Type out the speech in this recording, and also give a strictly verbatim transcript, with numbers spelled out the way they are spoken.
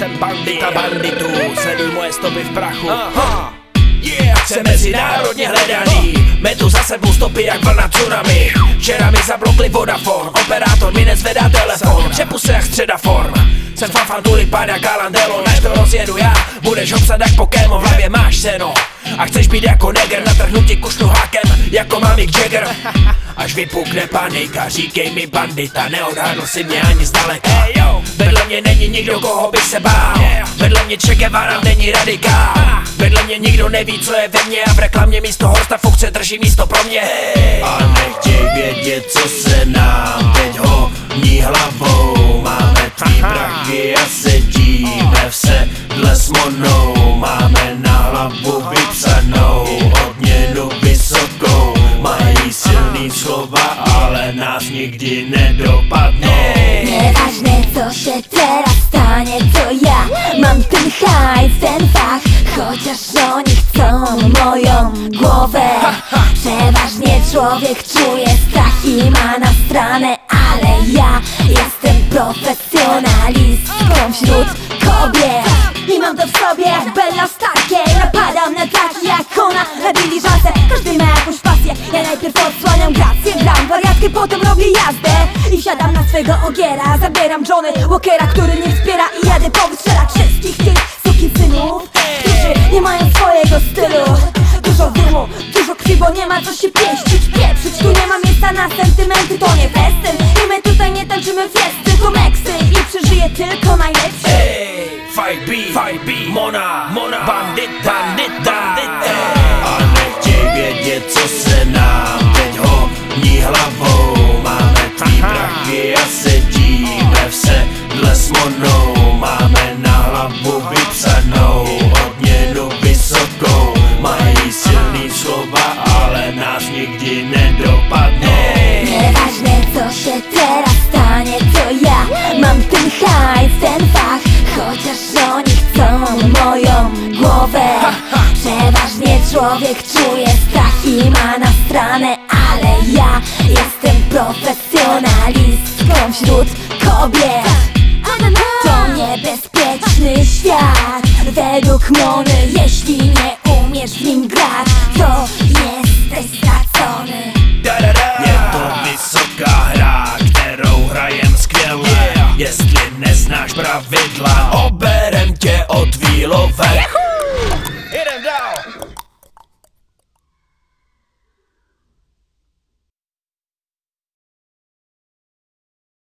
Jsem bandita banditu, sleduj moje stopy v prachu. Aha. Yeah, jsem mezinárodně hledaný, metu za sebou stopy jak vlna tsunami. Včera mi zablokli Vodafone, operátor mi nezvedá telefon, přepuse jak středaform. Jsem fafan tulipán jak Galandelo, než to rozjedu já, budeš obsad jak Pokémon, v hlavě máš seno. A chceš být jako neger, natrhnu ti kušnu hákem, jako mám Mick Jagger. Až vypukne panika, říkej mi bandita, neodhadl si mě ani zdaleka. Vedle mě není nikdo, koho bych se bál, vedle mě Che Guevara není radikál. Vedle mě nikdo neví, co je ve mně, a v reklamě místo hosta funkce drží místo pro mě. A nechtěj vědět, co se nám teď honí hlavou. Máme tvý prachy a sedíme v sedle s monou. Máme na hlavu vypsanou odměnu vysokou. Mají silný slova, ale nás nikdy nedopadnou. Neważne co się teraz stanie, to ja mam ten hajs, ten fach. Chociaż oni chcą moją głowę. Przeważnie człowiek czuje strach i ma na stronę, ale ja jestem profesjonalistką wśród kobiet. I mam to w sobie jak Bella Starkey. Napadam na taki jak ona, na diliżansę. Każdy ma jakąś pasję, ja najpierw odsłaniam grację. Gram wariatkę, potem robię jazdę i wsiadam na swego ogiera. Zabieram Johnny Walkera, który mnie wspiera, i jadę powystrzelać wszystkich tych sukinsynów, którzy nie mają swojego stylu. Dużo dymu, dużo krwi, bo nie ma co się pieścić, pieprzyć. Tu nie ma miejsca na sentymenty, to nie festyn. I my tutaj nie tańczymy fiest, tylko meksy. I przeżyje tylko najlepszy. Fight B, Fight B, Mona, Mona, bandit, bandit, bandit. A nechtěj vědět, co se nám teď honí hlavou. Máme tvý prachy a sedíme v sedle s monou. Máme na hlavu vypsanou odměnu vysokou. Mají silný slova, ale nás nikdy nedopadnou. Nieważne co się teraz stanie, to ja mam ten hajs, ten fach. Chociaż oni chcą moją głowę. Przeważnie człowiek czuje strach i ma na stronę, ale ja jestem profesjonalistką wśród kobiet. To niebezpieczny świat według Mony. Jeśli nie umiesz w nim grać, to jesteś stracony. Je to vysoká hra, kterou hrajem skvěle. Jestli neznáš pravidla,